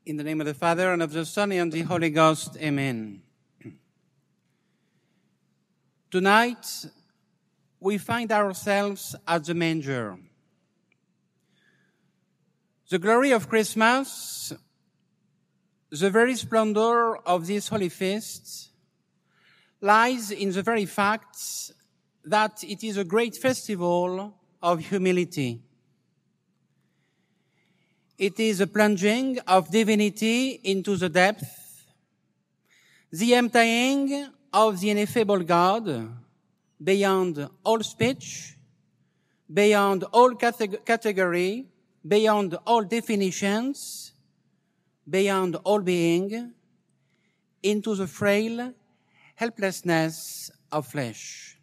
In the name of the Father, and of the Son, and of the Holy Ghost, amen. Tonight, we find ourselves at the manger. The glory of Christmas, the very splendor of this holy feast, lies in the very fact that it is a great festival of humility. It is a plunging of divinity into the depth, the emptying of the ineffable God beyond all speech, beyond all category, beyond all definitions, beyond all being, into the frail helplessness of flesh.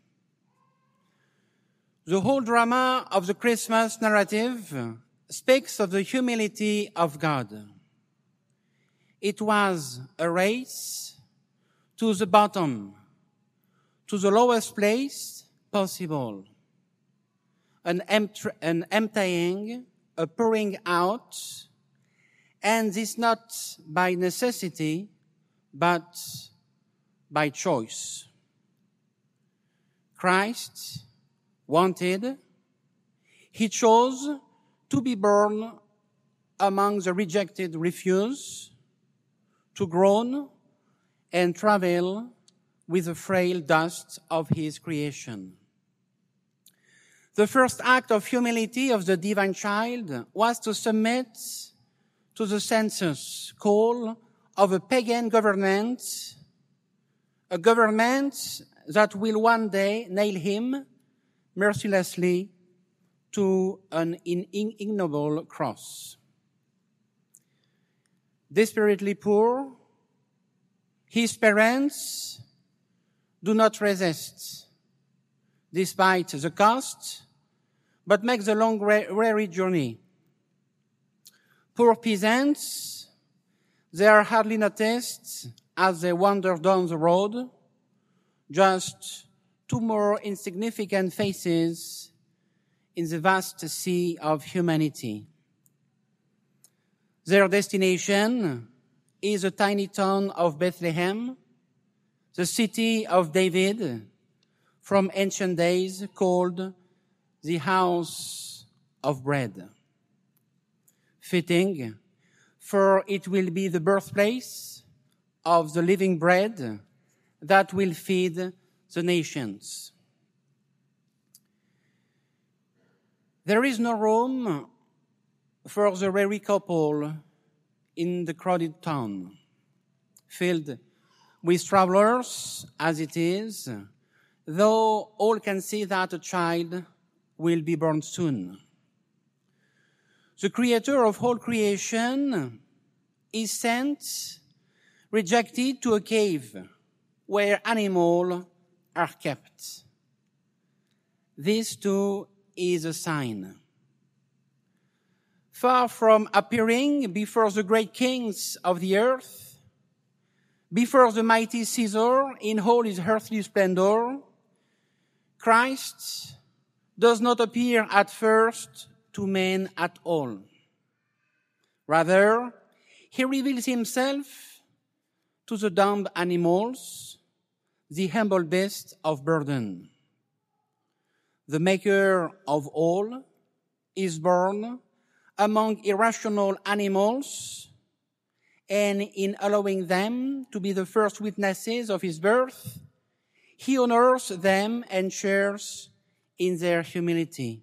The whole drama of the Christmas narrative speaks of the humility of God. It was a race to the bottom, to the lowest place possible, an emptying, a pouring out, and this not by necessity, but by choice. Christ wanted, he chose to be born among the rejected refuse, to groan and travel with the frail dust of his creation. The first act of humility of the divine child was to submit to the census call of a pagan government, a government that will one day nail him mercilessly to an ignoble cross. Desperately poor, his parents do not resist, despite the cost, but make the long, weary journey. Poor peasants, they are hardly noticed as they wander down the road, just two more insignificant faces in the vast sea of humanity. Their destination is a tiny town of Bethlehem, the city of David, from ancient days called the house of bread. Fitting, for it will be the birthplace of the living bread that will feed the nations. There is no room for the weary couple in the crowded town, filled with travelers as it is, though all can see that a child will be born soon. The creator of whole creation is sent, rejected to a cave where animals are kept. This too is a sign. Far from appearing before the great kings of the earth, before the mighty Caesar in all his earthly splendor, Christ does not appear at first to men at all. Rather, he reveals himself to the dumb animals, the humble beasts of burden. The maker of all is born among irrational animals, and in allowing them to be the first witnesses of his birth, he honors them and shares in their humility.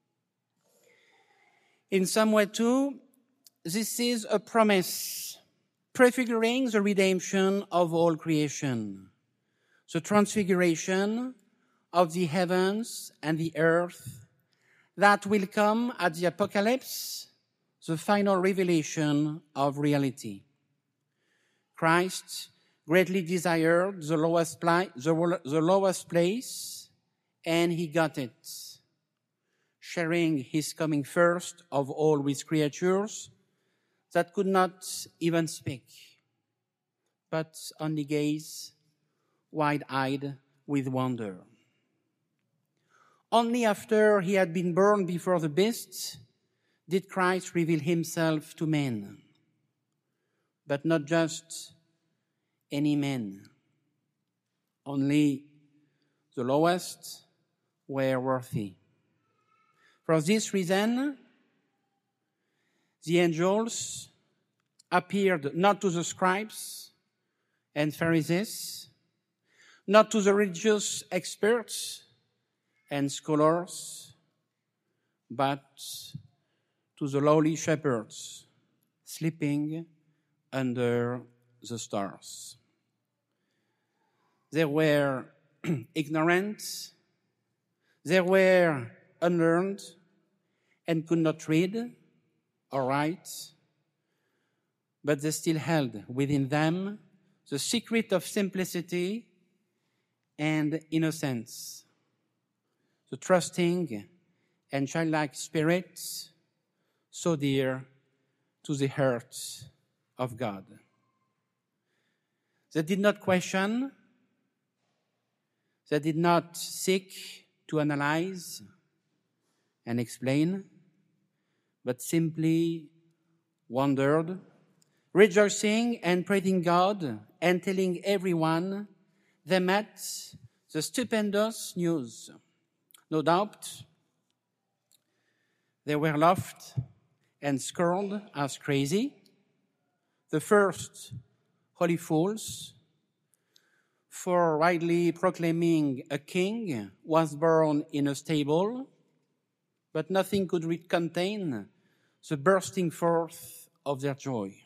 In some way too, this is a promise prefiguring the redemption of all creation, the transfiguration of the heavens and the earth that will come at the apocalypse, the final revelation of reality. Christ greatly desired the lowest place, and he got it, sharing his coming first of all with creatures that could not even speak, but only gaze wide-eyed with wonder. Only after he had been born before the beasts did Christ reveal himself to men. but not just any men. Only the lowest were worthy. For this reason, the angels appeared not to the scribes and Pharisees, not to the religious experts and scholars, but to the lowly shepherds sleeping under the stars. They were ignorant, they were unlearned, and could not read or write, but they still held within them the secret of simplicity and innocence, the trusting and childlike spirit so dear to the heart of God. They did not question, they did not seek to analyze and explain, but simply wondered, rejoicing and praising God and telling everyone they met the stupendous news. No doubt, they were laughed and scorned as crazy. The first holy fools, for widely proclaiming a king was born in a stable, but nothing could contain the bursting forth of their joy.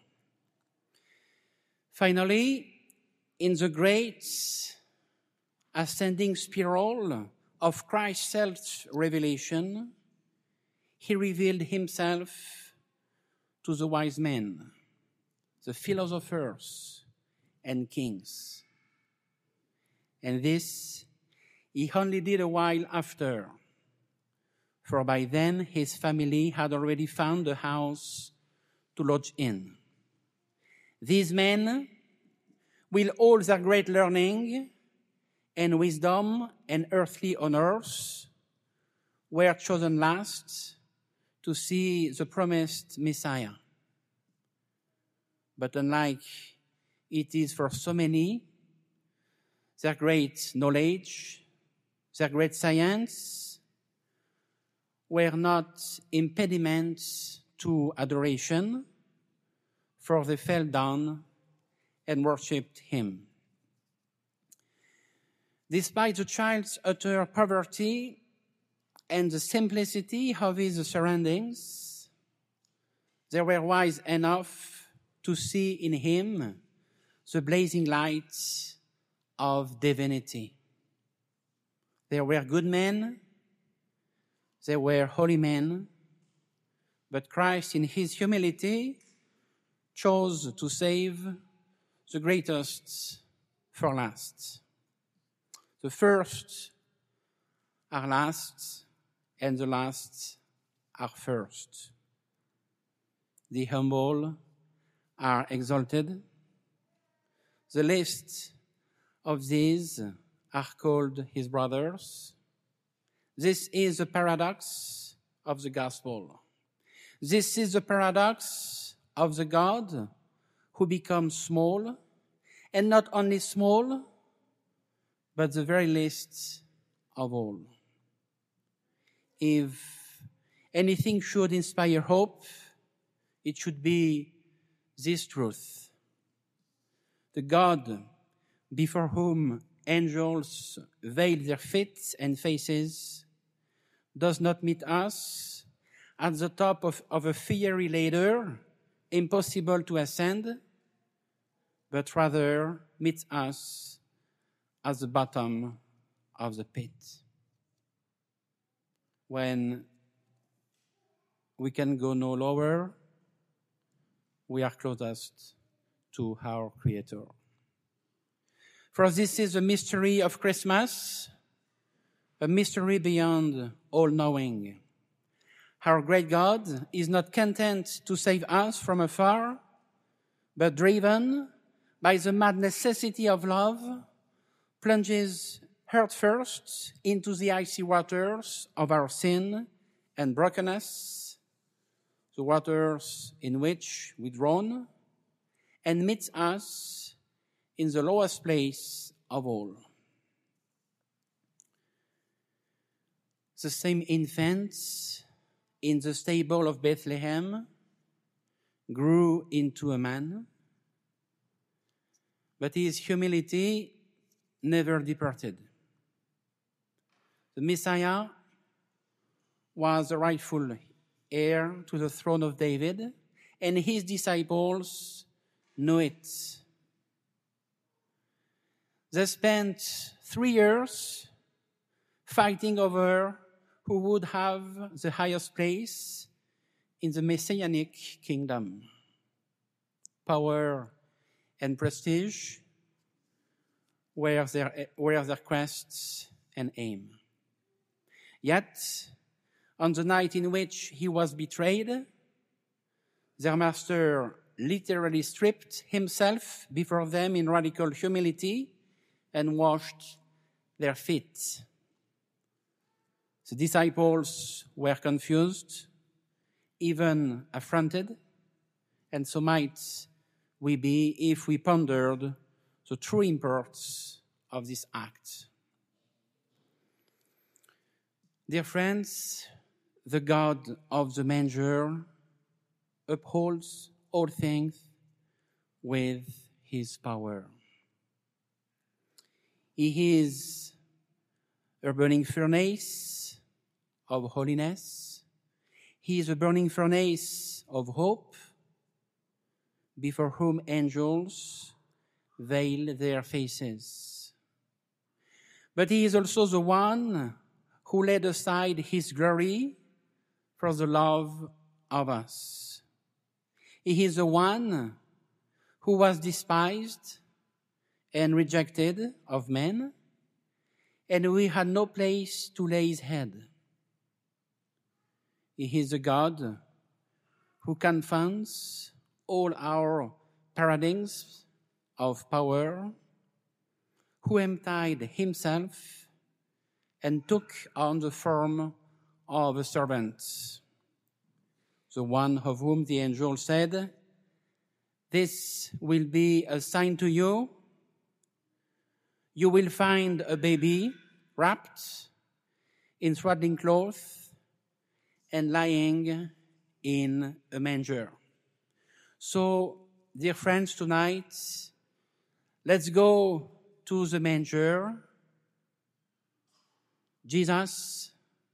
Finally, in the great ascending spiral of Christ's self-revelation, he revealed himself to the wise men, the philosophers and kings. And this he only did a while after, for by then his family had already found a house to lodge in. These men, with all their great learning and wisdom and earthly honors, were chosen last to see the promised Messiah. But unlike it is for so many, their great knowledge, their great science were not impediments to adoration, for they fell down and worshipped him. Despite the child's utter poverty and the simplicity of his surroundings, they were wise enough to see in him the blazing light of divinity. They were good men, they were holy men, but Christ in his humility chose to save the greatest for last. The first are last, and the last are first. The humble are exalted. The least of these are called his brothers. This is the paradox of the gospel. This is the paradox of the God who becomes small, and not only small, but the very least of all. If anything should inspire hope, it should be this truth. The God before whom angels veil their feet and faces does not meet us at the top of a fiery ladder, impossible to ascend, but rather meets us at the bottom of the pit, when we can go no lower. We are closest to our Creator. For this is the mystery of Christmas, a mystery beyond all knowing. Our great God is not content to save us from afar, but driven by the mad necessity of love, plunges heart first into the icy waters of our sin and brokenness, the waters in which we drown, and meets us in the lowest place of all. The same infant in the stable of Bethlehem grew into a man, but his humility never departed. The Messiah was the rightful heir to the throne of David, and his disciples knew it. They spent 3 years fighting over who would have the highest place in the Messianic kingdom. Power and prestige were their quests and aim. Yet, on the night in which he was betrayed, their master literally stripped himself before them in radical humility and washed their feet. The disciples were confused, even affronted, and so might we be if we pondered the true import of this act. Dear friends, the God of the manger upholds all things with his power. He is a burning furnace of holiness. He is a burning furnace of hope, before whom angels veil their faces. But he is also the one who laid aside his glory for the love of us. He is the one who was despised and rejected of men, and we had no place to lay his head. He is the God who confounds all our paradigms of power, who emptied himself and took on the form of a servant, the one of whom the angel said, "This will be a sign to you. You will find a baby wrapped in swaddling cloth and lying in a manger." So, dear friends, tonight, let's go to the manger. Jesus,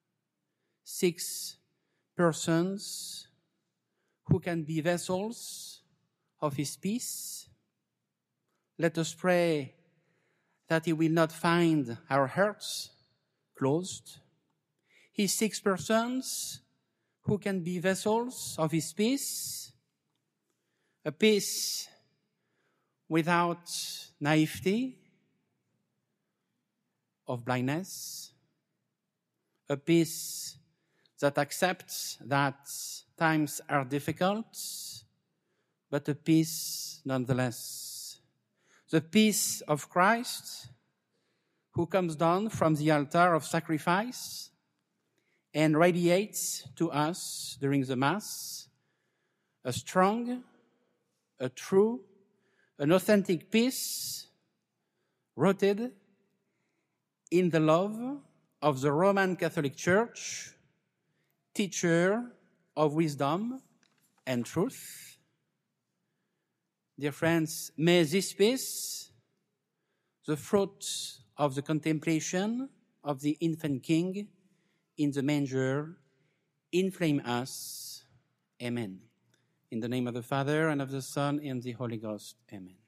6 persons who can be vessels of his peace. Let us pray that he will not find our hearts closed. His 6 persons who can be vessels of his peace, a peace without naivety of blindness, a peace that accepts that times are difficult, but a peace nonetheless. The peace of Christ, who comes down from the altar of sacrifice and radiates to us during the Mass, a strong, a true, an authentic peace rooted in the love of the Roman Catholic Church, teacher of wisdom and truth. Dear friends, may this peace, the fruit of the contemplation of the infant King in the manger, inflame us. Amen. In the name of the Father, and of the Son, and the Holy Ghost. Amen.